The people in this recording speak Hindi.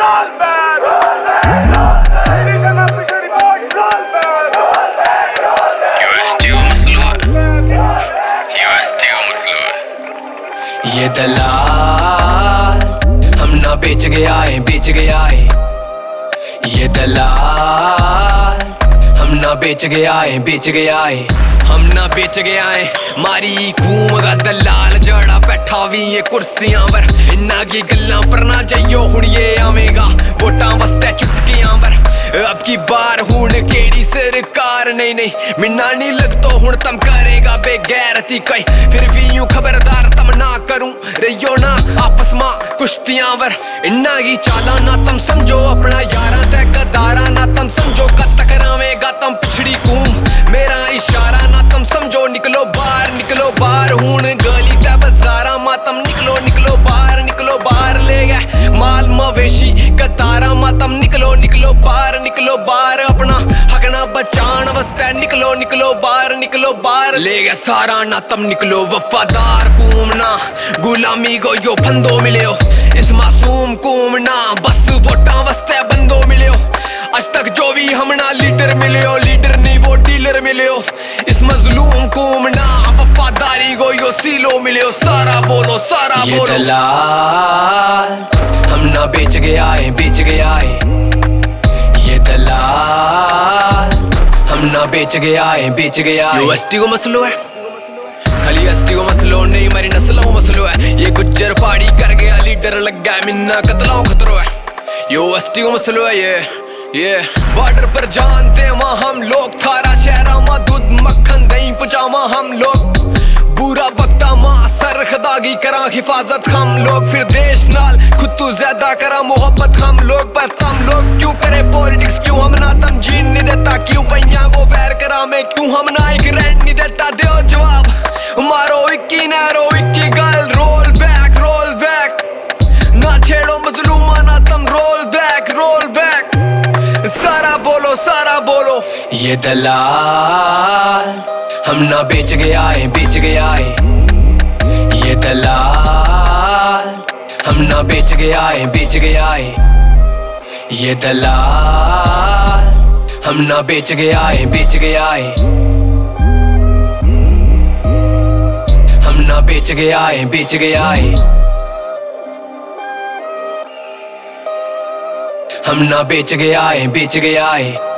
ये दलाल हम ना बेच गया है ये दलाल हम ना बेच गया है हम ना बेच गया है मारी घूम गा दलाल जड़ा बैठा भी ये कुर्सियां पर इन्ना की गल्लां पर ना जाइयो हुड़िए आवेगा वोटां वास्ते चुटकियां पर अब की बार हुण केड़ी सरकार नहीं मिन्ना नहीं लगतो हुण तम करेगा बेगैरती कई फिर भी यूं खबरदार तम ना करूं रहियो ना आपस मा कुश्तियां वर इन्ना की चाला ना तम समझो अपना यारा ते गदारा ना तम समझो कद तक करावेगा तम पिछड़ी कूम मेरा इशारा ना तम समझो निकलो बाहर हुण गली ते बाजारा मा तम निकलो बाहर ले गए माल मवेशी कतारा मा तम निकलो बाहर अपना हक ना बचान वास्ते निकलो बाहर ले गए सारा ना तम निकलो वफादार कूम ना गुलामी को यो फंदो मिले इस मासूम कूम ना बस वोटा वास्ते बंदो मिले आज तक जो भी हमना लीडर मिले लीडर नहीं वो डीलर मिले इस मजलूम कूम ना वफादारी को यो सीलो मिले सारा बोलो ये दलाल हम ना बेच गया है ये दलाल हम ना बेच गया है यो एसटी को मसलो है खाली एसटी को मसलो नहीं मेरी नस्लों मसलो है ये गुज्जर पहाड़ी कर गया लीडर लग गया मिन्ना कतलों खतरो है यो एसटी को मसलो है ये बॉर्डर पर जानते वहाँ हम लोग थारा शहरा मा दूध मक्खन दही पहुंचावा हम लोग बुरा वक्ता मां सर खदागी करा हिफाजत हम लोग फिर देश नाल खुद तू ज्यादा करा मोहब्बत हम लोग पर हम लोग क्यों करे पॉलिटिक्स क्यों हम ना तम जीन नहीं देता क्यों भैया को वैर करा मैं क्यों हम ना एक रेंट नहीं देता दो जवाब मारो इक्की नैरो इक्की गल रोल बैक ना छेड़ो मजलूमा ना तम रोल बैक सारा बोलो ये दलाल हम ना बेच गया है ये दलाल हम ना बेच गया है ये दलाल हम ना बेच गया है हम ना बेच गया है हम ना बेच गया है